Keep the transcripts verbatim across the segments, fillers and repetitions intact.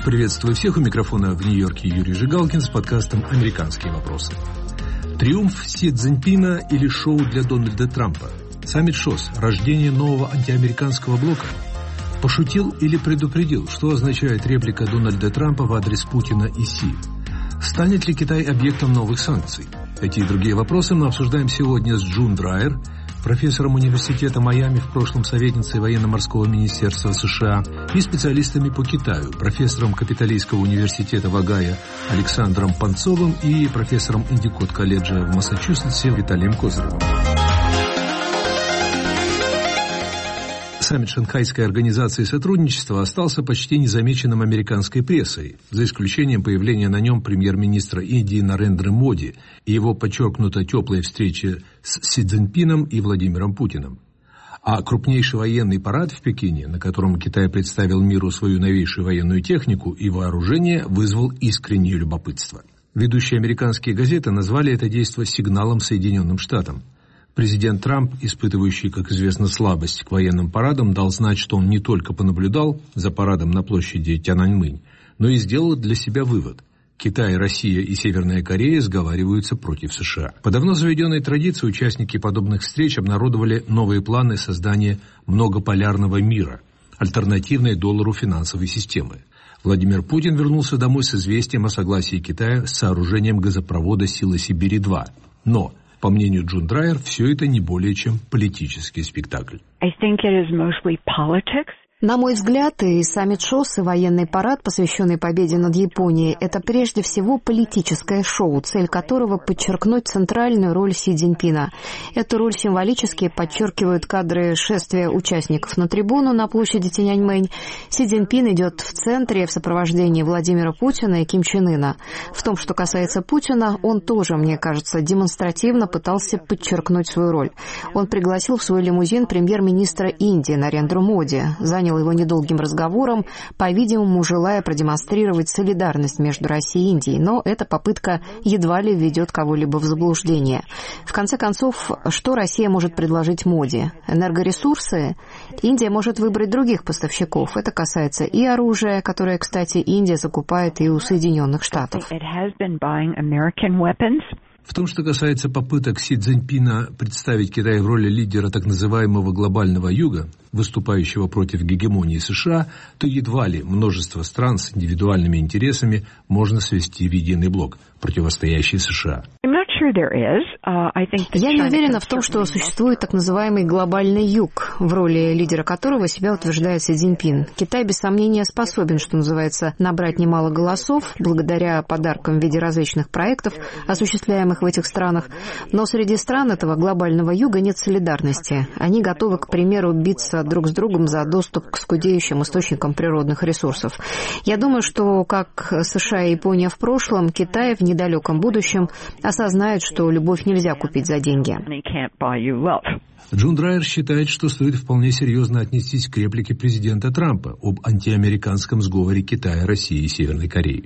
Приветствую всех, у микрофона в Нью-Йорке Юрий Жигалкин с подкастом «Американские вопросы». Триумф Си Цзиньпина или шоу для Дональда Трампа? Саммит ШОС – рождение нового антиамериканского блока? Пошутил или предупредил, что означает реплика Дональда Трампа в адрес Путина и Си? Станет ли Китай объектом новых санкций? Эти и другие вопросы мы обсуждаем сегодня с Джун Драйер, профессором университета Майами, в прошлом советницей военно-морского министерства США, и специалистами по Китаю, профессором Капитолийского университета в Огайо Александром Панцовым и профессором Индикот-колледжа в Массачусетсе Виталием Козыревым. Саммит Шанхайской организации сотрудничества остался почти незамеченным американской прессой, за исключением появления на нем премьер-министра Индии Нарендры Моди и его подчеркнуто теплой встречи с Си Цзиньпином и Владимиром Путиным. А крупнейший военный парад в Пекине, на котором Китай представил миру свою новейшую военную технику и вооружение, вызвал искреннее любопытство. Ведущие американские газеты назвали это действо сигналом Соединенным Штатам. Президент Трамп, испытывающий, как известно, слабость к военным парадам, дал знать, что он не только понаблюдал за парадом на площади Тяньаньмэнь, но и сделал для себя вывод. Китай, Россия и Северная Корея сговариваются против США. По давно заведенной традиции участники подобных встреч обнародовали новые планы создания многополярного мира, альтернативной доллару финансовой системы. Владимир Путин вернулся домой с известием о согласии Китая с сооружением газопровода «Сила Сибири-два». Но, по мнению Джун Драйер, все это не более чем политический спектакль. I think it is mostly politics. На мой взгляд, и саммит ШОС, и военный парад, посвященный победе над Японией, это прежде всего политическое шоу, цель которого подчеркнуть центральную роль Си Цзиньпина. Эту роль символически подчеркивают кадры шествия участников на трибуну на площади Тяньаньмэнь. Си Цзиньпин идет в центре в сопровождении Владимира Путина и Ким Чен Ына. В том, что касается Путина, он тоже, мне кажется, демонстративно пытался подчеркнуть свою роль. Он пригласил в свой лимузин премьер-министра Индии Нарендру Моди, занял его недолгим разговором, по-видимому, желая продемонстрировать солидарность между Россией и Индией, но эта попытка едва ли введет кого-либо в заблуждение. В конце концов, что Россия может предложить Моди? Энергоресурсы? Индия может выбрать других поставщиков. Это касается и оружия, которое, кстати, Индия закупает и у Соединенных Штатов. В том, что касается попыток Си Цзиньпина представить Китай в роли лидера так называемого глобального юга, выступающего против гегемонии США, то едва ли множество стран с индивидуальными интересами можно свести в единый блок, противостоящий США. Я не уверена в том, что существует так называемый глобальный юг, в роли лидера которого себя утверждает Си Цзиньпин. Китай, без сомнения, способен, что называется, набрать немало голосов, благодаря подаркам в виде различных проектов, осуществляемых в этих странах. Но среди стран этого глобального юга нет солидарности. Они готовы, к примеру, биться друг с другом за доступ к скудеющим источникам природных ресурсов. Я думаю, что, как США и Япония в прошлом, Китай в недалеком будущем осознает, что любовь нельзя купить за деньги. Джун Драйер считает, что стоит вполне серьезно отнестись к реплике президента Трампа об антиамериканском сговоре Китая, России и Северной Кореи.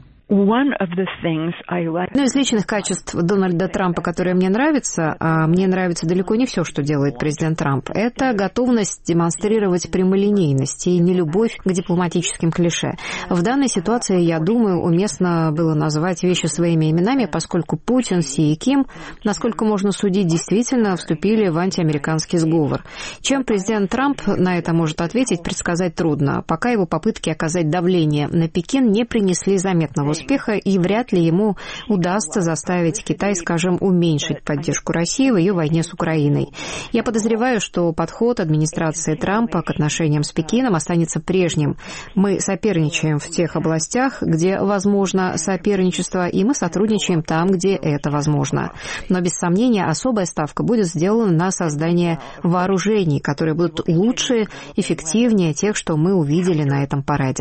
Одно из личных качеств Дональда Трампа, которое мне нравится, а мне нравится далеко не все, что делает президент Трамп, это готовность демонстрировать прямолинейность и нелюбовь к дипломатическим клише. В данной ситуации, я думаю, уместно было назвать вещи своими именами, поскольку Путин, Си и Ким, насколько можно судить, действительно вступили в антиамериканский сговор. Чем президент Трамп на это может ответить, предсказать трудно, пока его попытки оказать давление на Пекин не принесли заметного успеха, и вряд ли ему удастся заставить Китай, скажем, уменьшить поддержку России в ее войне с Украиной. Я подозреваю, что подход администрации Трампа к отношениям с Пекином останется прежним. Мы соперничаем в тех областях, где возможно соперничество, и мы сотрудничаем там, где это возможно. Но, без сомнения, особая ставка будет сделана на создание вооружений, которые будут лучше, эффективнее тех, что мы увидели на этом параде.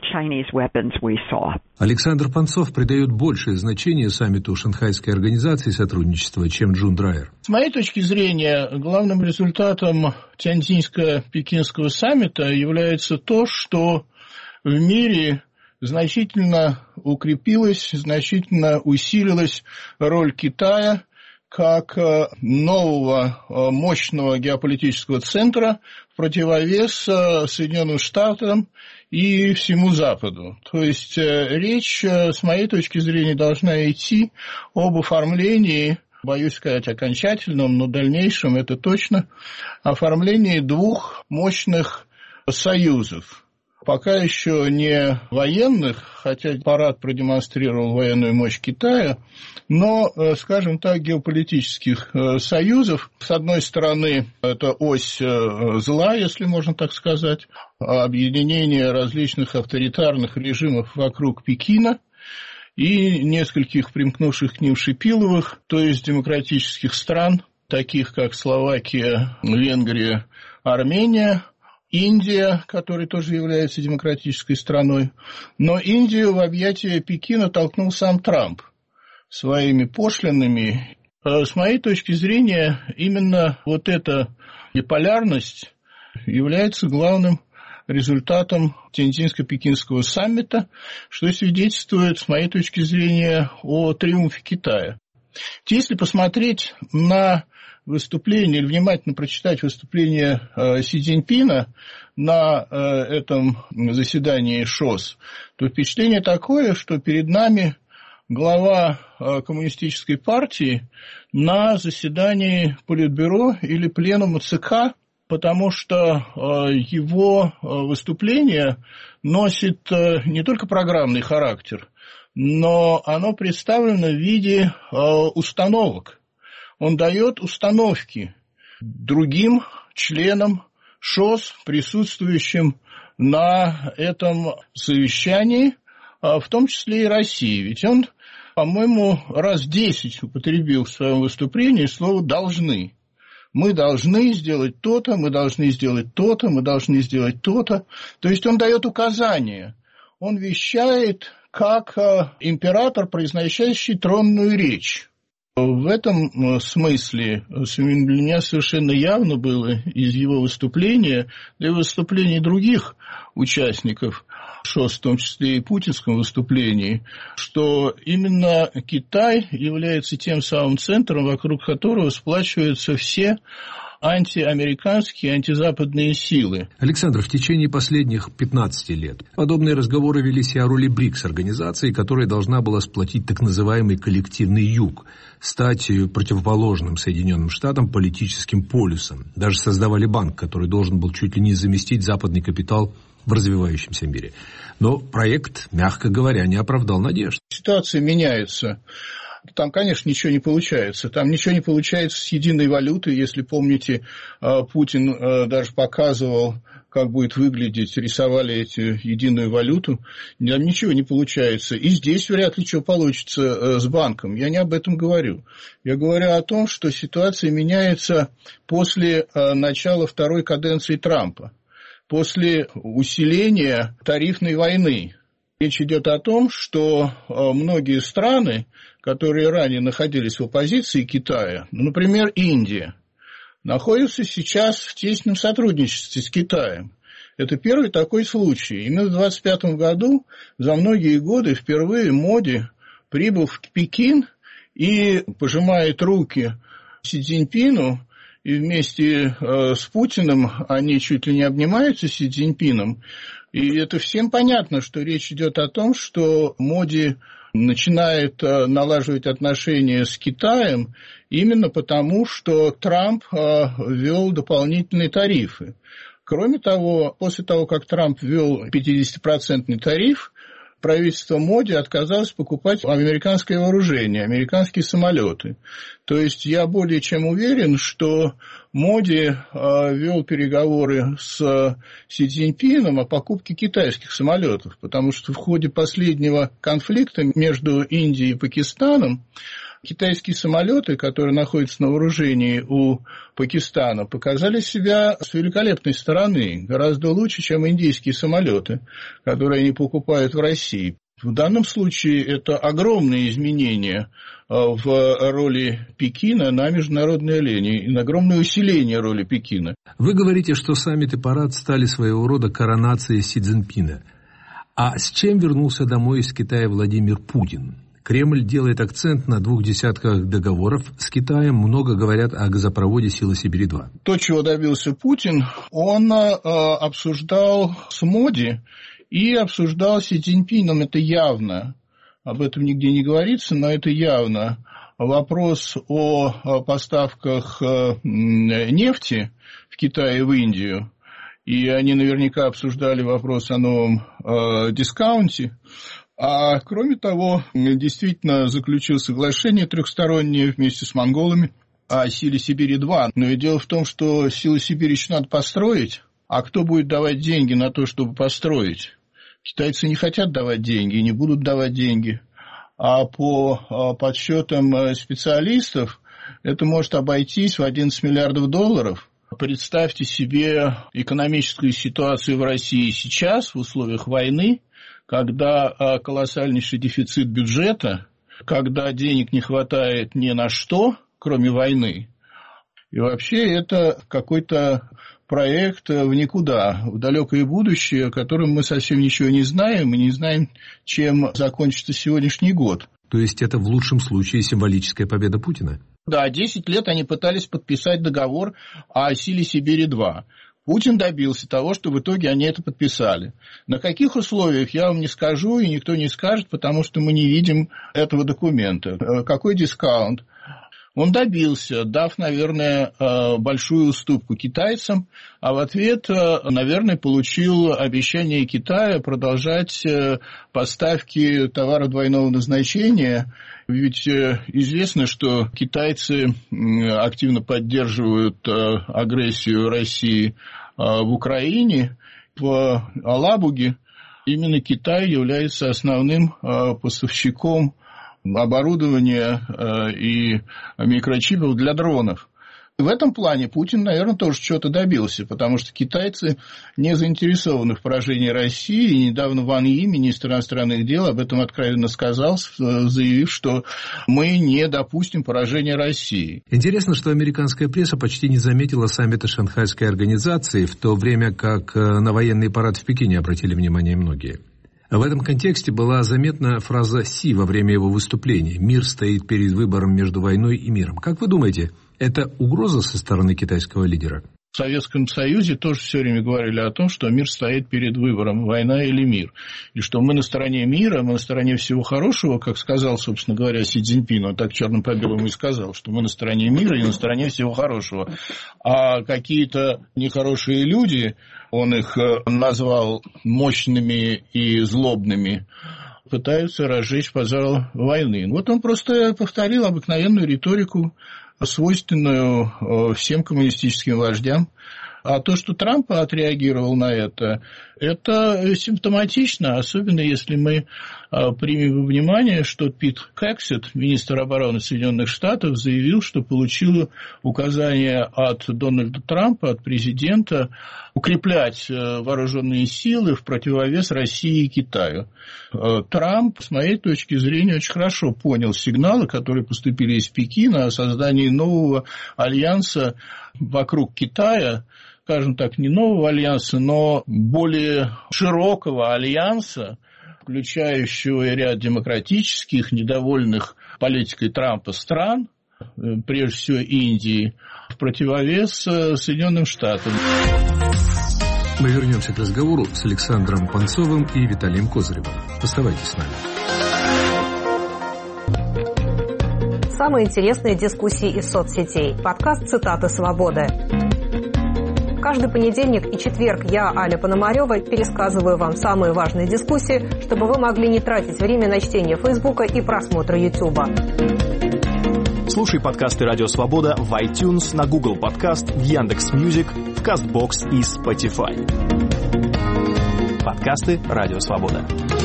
Александр Панцов придает большее значение саммиту Шанхайской организации сотрудничества, чем Джун Драйер. С моей точки зрения, главным результатом Тяньцзиньско-Пекинского саммита является то, что в мире значительно укрепилась, значительно усилилась роль Китая как нового мощного геополитического центра в противовес Соединенным Штатам и всему Западу. То есть речь, с моей точки зрения, должна идти об оформлении, боюсь сказать окончательном, но дальнейшем это точно, оформлении двух мощных союзов. Пока еще не военных, хотя парад продемонстрировал военную мощь Китая, но, скажем так, геополитических союзов. С одной стороны, это ось зла, если можно так сказать, объединение различных авторитарных режимов вокруг Пекина и нескольких примкнувших к ним шипиловых, то есть демократических стран, таких как Словакия, Венгрия, Армения, Индия, которая тоже является демократической страной. Но Индию в объятия Пекина толкнул сам Трамп своими пошлинами. С моей точки зрения, именно вот эта биполярность является главным результатом Тяньцзинско-Пекинского саммита, что свидетельствует, с моей точки зрения, о триумфе Китая. Если посмотреть на выступление, или внимательно прочитать выступление э, Си Цзиньпина на э, этом заседании ШОС, то впечатление такое, что перед нами глава э, коммунистической партии на заседании Политбюро или пленума ЦК, потому что э, его э, выступление носит э, не только программный характер, но оно представлено в виде э, установок. Он дает установки другим членам ШОС, присутствующим на этом совещании, в том числе и России. Ведь он, по-моему, раз десять употребил в своем выступлении слово «должны». Мы должны сделать то-то, мы должны сделать то-то, мы должны сделать то-то. То есть он дает указания. Он вещает как император, произносящий тронную речь. В этом смысле для меня совершенно явно было из его выступления, да и выступлений других участников ШОС, в том числе и путинском выступлении, что именно Китай является тем самым центром, вокруг которого сплачиваются все антиамериканские, антизападные силы. Александр, в течение последних пятнадцати лет подобные разговоры велись и о роли БРИКС, организации, которая должна была сплотить так называемый коллективный Юг, стать противоположным Соединенным Штатам политическим полюсом. Даже создавали банк, который должен был чуть ли не заместить западный капитал в развивающемся мире. Но проект, мягко говоря, не оправдал надежд. Ситуация меняется. Там, конечно, ничего не получается. Там ничего не получается с единой валютой. Если помните, Путин даже показывал, как будет выглядеть, рисовали эти единую валюту. Там ничего не получается. И здесь вряд ли что получится с банком. Я не об этом говорю. Я говорю о том, что ситуация меняется после начала второй каденции Трампа, после усиления тарифной войны. Речь идет о том, что многие страны, которые ранее находились в оппозиции Китая, например, Индия, находятся сейчас в тесном сотрудничестве с Китаем. Это первый такой случай. Именно в двадцать пятом году, за многие годы, впервые Моди, прибыв в Пекин и пожимает руки Си Цзиньпину, и вместе э, с Путиным они чуть ли не обнимаются с Си Цзиньпином. И это всем понятно, что речь идет о том, что Моди начинает э, налаживать отношения с Китаем именно потому, что Трамп э, ввел дополнительные тарифы. Кроме того, после того, как Трамп ввел пятидесятипроцентный тариф, правительство Моди отказалось покупать американское вооружение, американские самолеты. То есть я более чем уверен, что Моди э, вел переговоры с Си Цзиньпином о покупке китайских самолетов, потому что в ходе последнего конфликта между Индией и Пакистаном китайские самолеты, которые находятся на вооружении у Пакистана, показали себя с великолепной стороны, гораздо лучше, чем индийские самолеты, которые они покупают в России. В данном случае это огромные изменения в роли Пекина на международной арене и огромное усиление роли Пекина. Вы говорите, что саммит и парад стали своего рода коронацией Си Цзиньпина. А с чем вернулся домой из Китая Владимир Путин? Кремль делает акцент на двух десятках договоров с Китаем. Много говорят о газопроводе «Сила Сибири-два». То, чего добился Путин, он э, обсуждал с Моди и обсуждал с Си Цзиньпином. Это явно. Об этом нигде не говорится, но это явно. Вопрос о поставках нефти в Китай и в Индию. И они наверняка обсуждали вопрос о новом э, дискаунте. А кроме того, действительно заключил соглашение трехстороннее вместе с монголами о «Силе Сибири-два». Но и дело в том, что «Силу Сибири» еще надо построить. А кто будет давать деньги на то, чтобы построить? Китайцы не хотят давать деньги и не будут давать деньги. А по подсчетам специалистов это может обойтись в одиннадцать миллиардов долларов. Представьте себе экономическую ситуацию в России сейчас, в условиях войны, когда колоссальнейший дефицит бюджета, когда денег не хватает ни на что, кроме войны. И вообще это какой-то проект в никуда, в далекое будущее, о котором мы совсем ничего не знаем, и не знаем, чем закончится сегодняшний год. То есть это в лучшем случае символическая победа Путина? Да, десять лет они пытались подписать договор о «Силе Сибири-два». Путин добился того, что в итоге они это подписали. На каких условиях, я вам не скажу, и никто не скажет, потому что мы не видим этого документа. Какой дискаунт? Он добился, дав, наверное, большую уступку китайцам, а в ответ, наверное, получил обещание Китая продолжать поставки товаров двойного назначения. Ведь известно, что китайцы активно поддерживают агрессию России в Украине, в Алабуге. Именно Китай является основным поставщиком оборудования и микрочипов для дронов. В этом плане Путин, наверное, тоже чего-то добился, потому что китайцы не заинтересованы в поражении России. И недавно Ван Yi, министр иностранных дел, об этом откровенно сказал, заявив, что мы не допустим поражения России. Интересно, что американская пресса почти не заметила саммита Шанхайской организации, в то время как на военный парад в Пекине обратили внимание многие. В этом контексте была заметна фраза Си во время его выступления: «Мир стоит перед выбором между войной и миром». Как вы думаете, это угроза со стороны китайского лидера? В Советском Союзе тоже все время говорили о том, что мир стоит перед выбором, война или мир. И что мы на стороне мира, мы на стороне всего хорошего, как сказал, собственно говоря, Си Цзиньпин. Он так черным по белому и сказал, что мы на стороне мира и на стороне всего хорошего. А какие-то нехорошие люди, он их назвал мощными и злобными, пытаются разжечь пожар войны. Вот он просто повторил обыкновенную риторику, свойственную всем коммунистическим вождям. А то, что Трамп отреагировал на это, это симптоматично, особенно если мы примем во внимание, что Пит Хексет, министр обороны Соединенных Штатов, заявил, что получил указание от Дональда Трампа, от президента, укреплять вооруженные силы в противовес России и Китаю. Трамп, с моей точки зрения, очень хорошо понял сигналы, которые поступили из Пекина о создании нового альянса вокруг Китая, скажем так, не нового альянса, но более широкого альянса, включающего ряд демократических, недовольных политикой Трампа стран, прежде всего Индии, в противовес Соединенным Штатам. Мы вернемся к разговору с Александром Панцовым и Виталием Козыревым. Оставайтесь с нами. Самые интересные дискуссии из соцсетей. Подкаст «Цитаты свободы». Каждый понедельник и четверг я, Аля Пономарева, пересказываю вам самые важные дискуссии, чтобы вы могли не тратить время на чтение Фейсбука и просмотра Ютуба. Слушай подкасты «Радио Свобода» в iTunes, на Google Подкаст, в Яндекс.Мьюзик, в Кастбокс и Spotify. Подкасты «Радио Свобода».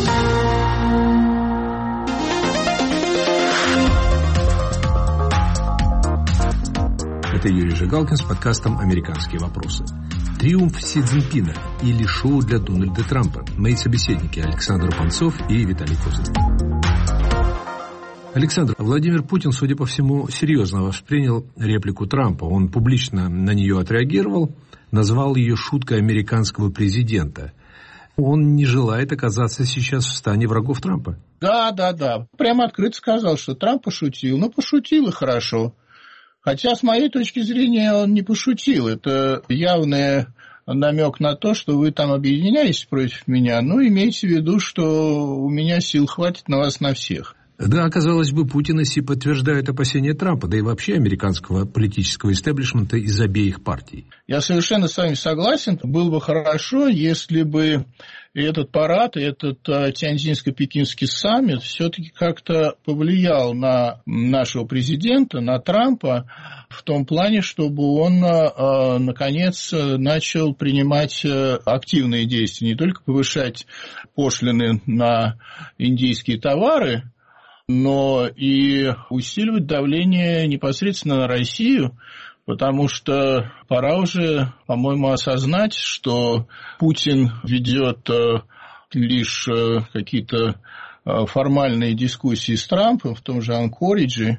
Это Юрий Жигалкин с подкастом «Американские вопросы». Триумф Си Цзиньпина или шоу для Дональда Трампа. Мои собеседники Александр Панцов и Виталий Козырев. Александр, Владимир Путин, судя по всему, серьезно воспринял реплику Трампа. Он публично на нее отреагировал, назвал ее шуткой американского президента. Он не желает оказаться сейчас в стане врагов Трампа. Да, да, да. Прямо открыто сказал, что Трамп пошутил. Ну, пошутил и хорошо. Хотя, с моей точки зрения, он не пошутил. Это явный намек на то, что вы там объединяетесь против меня. Ну, имейте в виду, что у меня сил хватит на вас на всех. Да, казалось бы, Путин и Си подтверждают опасения Трампа, да и вообще американского политического истеблишмента из обеих партий. Я совершенно с вами согласен. Было бы хорошо, если бы этот парад, этот Тяньцзинско-Пекинский саммит все-таки как-то повлиял на нашего президента, на Трампа, в том плане, чтобы он, наконец, начал принимать активные действия, не только повышать пошлины на индийские товары, но и усиливать давление непосредственно на Россию, потому что пора уже, по-моему, осознать, что Путин ведет лишь какие-то формальные дискуссии с Трампом в том же Анкоридже,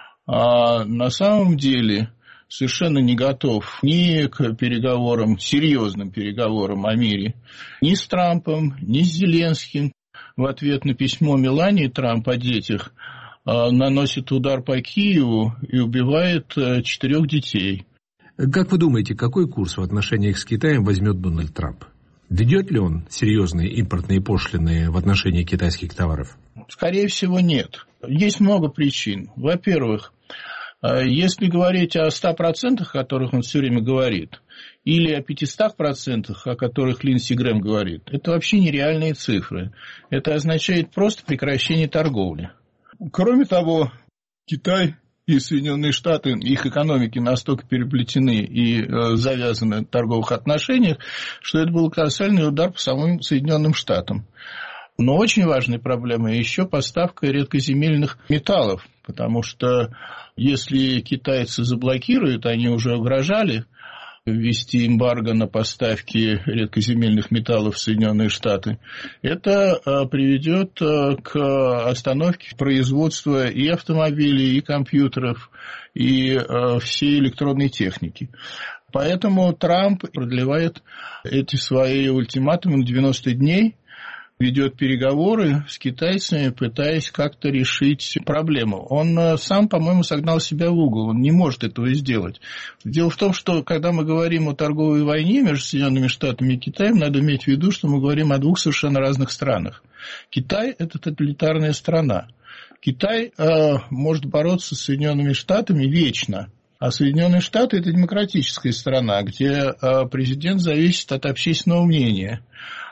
а на самом деле совершенно не готов ни к переговорам, серьезным переговорам о мире, ни с Трампом, ни с Зеленским. В ответ на письмо Мелании Трамп о детях наносит удар по Киеву и убивает четырех детей. Как вы думаете, какой курс в отношениях с Китаем возьмет Дональд Трамп? Введет ли он серьезные импортные пошлины в отношении китайских товаров? Скорее всего, нет. Есть много причин. Во-первых, если говорить о ста процентах, о которых он все время говорит, или о пятистах процентах, о которых Линдси Грэм говорит, это вообще нереальные цифры. Это означает просто прекращение торговли. Кроме того, Китай и Соединенные Штаты, их экономики настолько переплетены и э, завязаны в торговых отношениях, что это был колоссальный удар по самым Соединенным Штатам. Но очень важной проблемой еще поставка редкоземельных металлов, потому что если китайцы заблокируют, они уже угрожали ввести эмбарго на поставки редкоземельных металлов в Соединенные Штаты, это приведет к остановке производства и автомобилей, и компьютеров, и всей электронной техники. Поэтому Трамп продлевает эти свои ультиматумы на девяносто дней, ведет переговоры с китайцами, пытаясь как-то решить проблему. Он сам, по-моему, согнал себя в угол, он не может этого сделать. Дело в том, что когда мы говорим о торговой войне между Соединенными Штатами и Китаем, надо иметь в виду, что мы говорим о двух совершенно разных странах. Китай – это тоталитарная страна. Китай э, может бороться с Соединенными Штатами вечно. А Соединенные Штаты – это демократическая страна, где э, президент зависит от общественного мнения.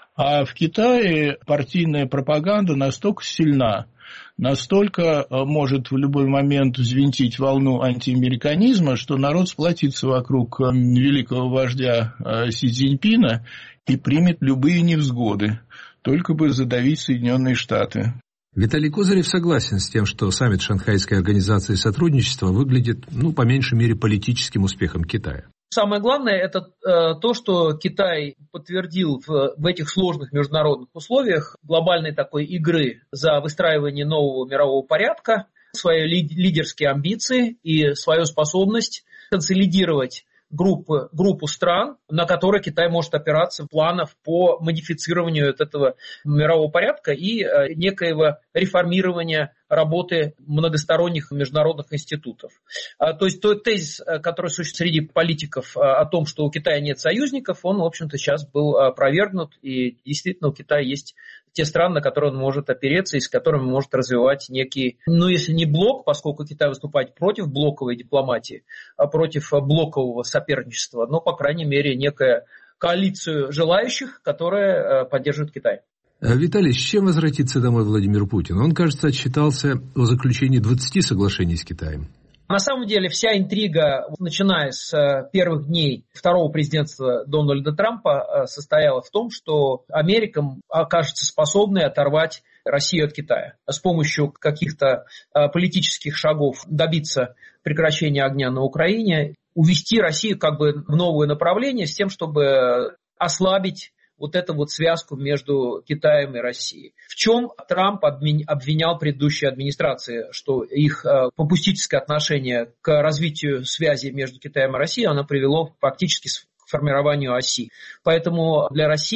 А в Китае партийная пропаганда настолько сильна, настолько может в любой момент взвинтить волну антиамериканизма, что народ сплотится вокруг великого вождя Си Цзиньпина и примет любые невзгоды, только бы задавить Соединенные Штаты. Виталий Козырев согласен с тем, что саммит Шанхайской организации сотрудничества выглядит, ну, по меньшей мере, политическим успехом Китая. Самое главное – это э, то, что Китай подтвердил в, в этих сложных международных условиях глобальной такой игры за выстраивание нового мирового порядка, свои ли, лидерские амбиции и свою способность консолидировать группу, группу стран, на которые Китай может опираться планов по модифицированию от этого мирового порядка и э, некоего реформирования работы многосторонних международных институтов. А, то есть тот тезис, который существует среди политиков о том, что у Китая нет союзников, он, в общем-то, сейчас был опровергнут, и действительно у Китая есть те страны, на которые он может опереться и с которыми он может развивать некий, ну, если не блок, поскольку Китай выступает против блоковой дипломатии, а против блокового соперничества, но, по крайней мере, некая коалицию желающих, которая поддерживает Китай. Виталий, с чем возвратится домой Владимир Путин? Он, кажется, отчитался о заключении двадцати соглашений с Китаем. На самом деле вся интрига, начиная с первых дней второго президентства Дональда Трампа, состояла в том, что Америка окажется способной оторвать Россию от Китая. С помощью каких-то политических шагов добиться прекращения огня на Украине, увести Россию как бы в новое направление с тем, чтобы ослабить вот эту вот связку между Китаем и Россией. В чем Трамп обвинял предыдущие администрации, что их попустительское отношение к развитию связи между Китаем и Россией, оно привело фактически к формированию оси. Поэтому для России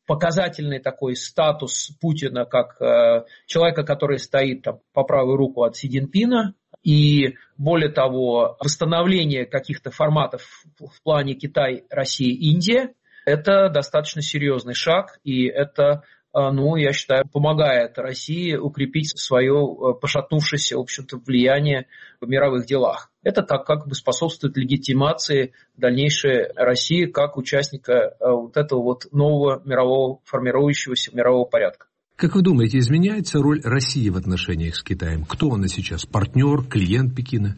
показательный такой статус Путина как э, человека, который стоит там, по правую руку от Си Цзиньпина. И более того, восстановление каких-то форматов в плане Китай, Россия, Индия – это достаточно серьезный шаг, и это, ну, я считаю, помогает России укрепить свое пошатнувшееся, в общем-то, влияние в мировых делах. Это так как бы способствует легитимации дальнейшей России как участника вот этого вот нового мирового, формирующегося мирового порядка. Как вы думаете, изменяется роль России в отношениях с Китаем? Кто она сейчас? Партнер, клиент Пекина?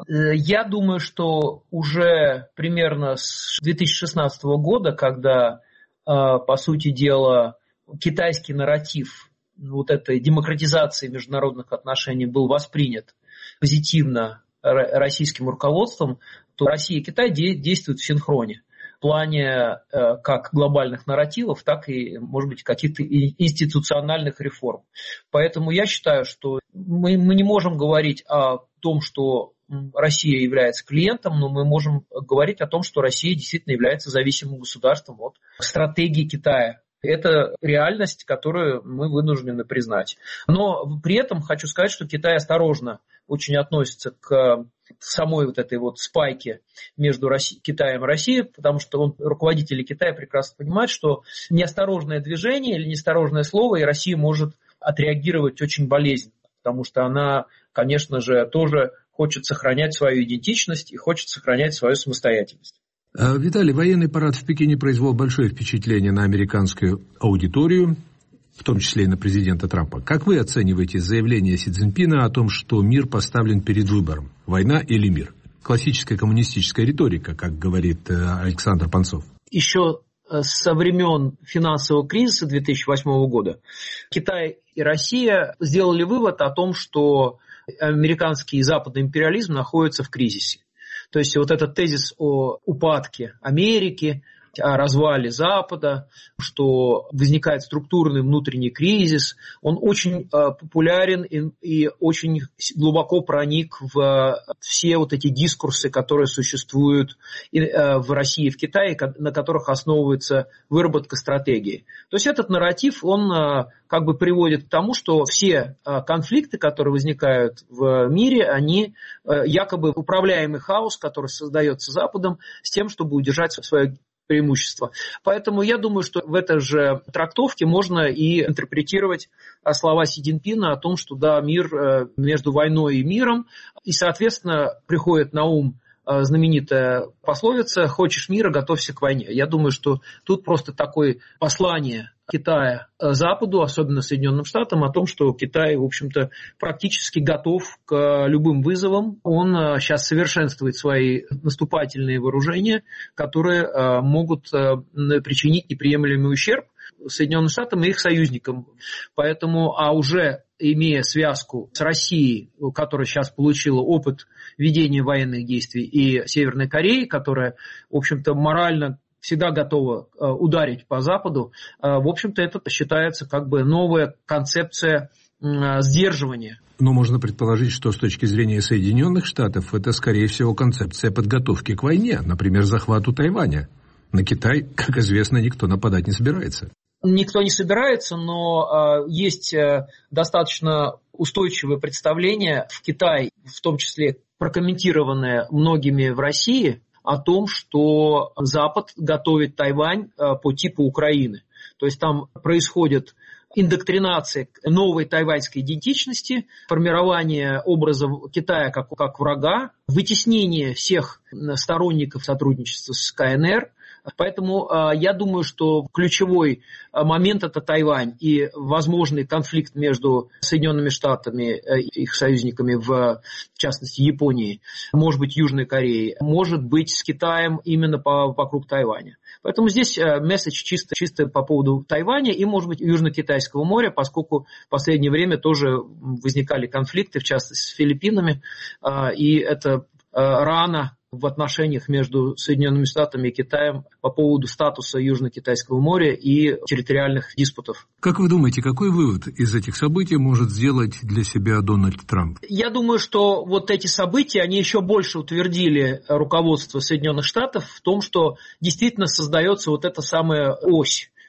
Я думаю, что уже примерно с две тысячи шестнадцатого года, когда, по сути дела, китайский нарратив вот этой демократизации международных отношений был воспринят позитивно российским руководством, то Россия и Китай действуют в синхроне. В плане как глобальных нарративов, так и, может быть, каких-то институциональных реформ. Поэтому я считаю, что мы, мы не можем говорить о том, что Россия является клиентом, но мы можем говорить о том, что Россия действительно является зависимым государством от стратегии Китая. Это реальность, которую мы вынуждены признать. Но при этом хочу сказать, что Китай осторожно очень относится к самой вот этой вот спайке между Россией, Китаем и Россией, потому что он, руководители Китая прекрасно понимают, что неосторожное движение или неосторожное слово, и Россия может отреагировать очень болезненно, потому что она, конечно же, тоже хочет сохранять свою идентичность и хочет сохранять свою самостоятельность. Виталий, военный парад в Пекине произвел большое впечатление на американскую аудиторию, в том числе и на президента Трампа. Как вы оцениваете заявление Си Цзиньпина о том, что мир поставлен перед выбором? Война или мир? Классическая коммунистическая риторика, как говорит Александр Панцов. Еще со времен финансового кризиса две тысячи восьмого года Китай и Россия сделали вывод о том, что американский и западный империализм находятся в кризисе. То есть вот этот тезис о упадке Америки, о развале Запада, что возникает структурный внутренний кризис, он очень э, популярен и, и очень глубоко проник в э, все вот эти дискурсы, которые существуют и, э, в России и в Китае, на которых основывается выработка стратегии. То есть этот нарратив, он э, как бы приводит к тому, что все э, конфликты, которые возникают в мире, они э, якобы управляемый хаос, который создается Западом с тем, чтобы удержать свое преимущество. Поэтому я думаю, что в этой же трактовке можно и интерпретировать слова Си Цзиньпина о том, что да, мир между войной и миром, и, соответственно, приходит на ум знаменитая пословица «хочешь мира, готовься к войне». Я думаю, что тут просто такое послание Китая Западу, особенно Соединенным Штатам, о том, что Китай, в общем-то, практически готов к любым вызовам. Он сейчас совершенствует свои наступательные вооружения, которые могут причинить неприемлемый ущерб Соединенным Штатам и их союзникам. Поэтому, а уже имея связку с Россией, которая сейчас получила опыт ведения военных действий, и Северной Кореей, которая, в общем-то, морально всегда готова ударить по Западу, в общем-то, это считается как бы новая концепция сдерживания. Но можно предположить, что с точки зрения Соединенных Штатов это, скорее всего, концепция подготовки к войне, например, захвату Тайваня. На Китай, как известно, никто нападать не собирается. Никто не собирается, но э, есть э, достаточно устойчивое представление в Китае, в том числе прокомментированное многими в России, о том, что Запад готовит Тайвань э, по типу Украины. То есть там происходит индоктринация новой тайваньской идентичности, формирование образа Китая как, как врага, вытеснение всех сторонников сотрудничества с Ка Эн Эр. Поэтому э, я думаю, что ключевой момент – это Тайвань и возможный конфликт между Соединенными Штатами и их союзниками, в, в частности Японией, может быть Южной Кореей, может быть с Китаем именно по, вокруг Тайваня. Поэтому здесь месседж чисто, чисто по поводу Тайваня и, может быть, Южно-Китайского моря, поскольку в последнее время тоже возникали конфликты, в частности с Филиппинами, э, и это э, рана в отношениях между Соединенными Штатами и Китаем по поводу статуса Южно-Китайского моря и территориальных диспутов. Как вы думаете, какой вывод из этих событий может сделать для себя Дональд Трамп? Я думаю, что вот эти события, они еще больше утвердили руководство Соединенных Штатов в том, что действительно создается вот эта самая ось,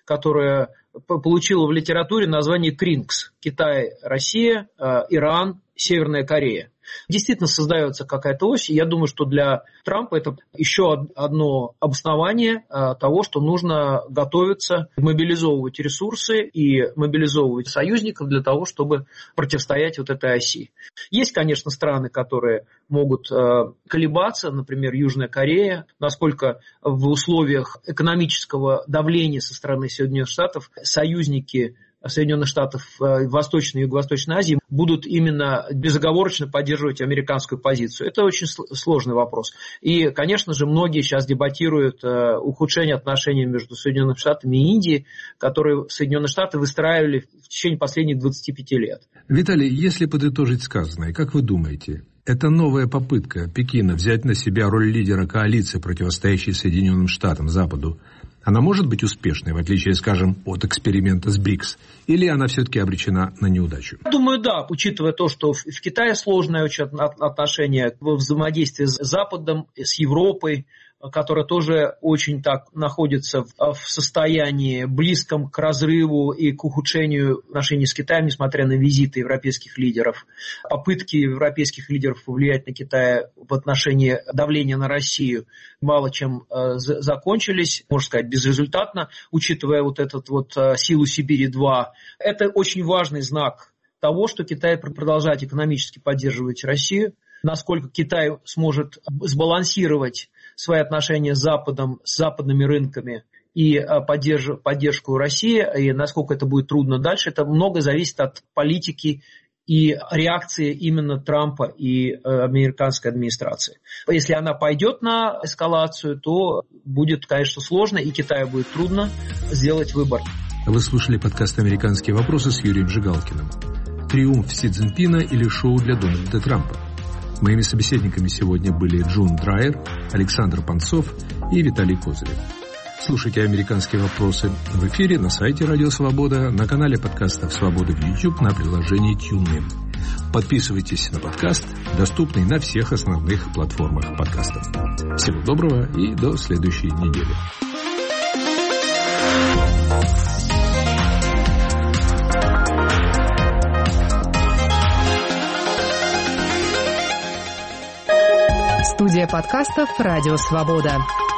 которая получила в литературе название КРИНКС – Китай, Россия, Иран, Северная Корея. Действительно создается какая-то ось, и я думаю, что для Трампа это еще одно обоснование того, что нужно готовиться, мобилизовывать ресурсы и мобилизовывать союзников для того, чтобы противостоять вот этой оси. Есть, конечно, страны, которые могут колебаться, например, Южная Корея, насколько в условиях экономического давления со стороны Соединенных Штатов союзники Соединенных Штатов в Восточной и Юго-Восточной Азии будут именно безоговорочно поддерживать американскую позицию. Это очень сложный вопрос. И, конечно же, многие сейчас дебатируют ухудшение отношений между Соединенными Штатами и Индией, которые Соединенные Штаты выстраивали в течение последних двадцати пяти лет. Виталий, если подытожить сказанное, как вы думаете, это новая попытка Пекина взять на себя роль лидера коалиции, противостоящей Соединенным Штатам, Западу, она может быть успешной, в отличие, скажем, от эксперимента с БРИКС, или она все-таки обречена на неудачу? Думаю, да, учитывая то, что в Китае сложное очень отношение во взаимодействии с Западом, с Европой, которая тоже очень так находится в состоянии близком к разрыву и к ухудшению отношений с Китаем, несмотря на визиты европейских лидеров. Попытки европейских лидеров повлиять на Китай в отношении давления на Россию мало чем закончились, можно сказать, безрезультатно, учитывая вот эту вот силу Сибири-два. Это очень важный знак того, что Китай продолжает экономически поддерживать Россию, насколько Китай сможет сбалансировать свои отношения с Западом, с западными рынками и поддерж, поддержку России, и насколько это будет трудно дальше, это много зависит от политики и реакции именно Трампа и американской администрации. Если она пойдет на эскалацию, то будет, конечно, сложно, и Китаю будет трудно сделать выбор. Вы слушали подкаст «Американские вопросы» с Юрием Жигалкиным. Триумф Си Цзиньпина или шоу для Дональда Трампа? Моими собеседниками сегодня были Джун Драйер, Александр Панцов и Виталий Козырев. Слушайте «Американские вопросы» в эфире на сайте Радио Свобода, на канале подкастов «Свобода» в YouTube, на приложении TuneIn. Подписывайтесь на подкаст, доступный на всех основных платформах подкастов. Всего доброго и до следующей недели. Студия подкастов «Радио Свобода».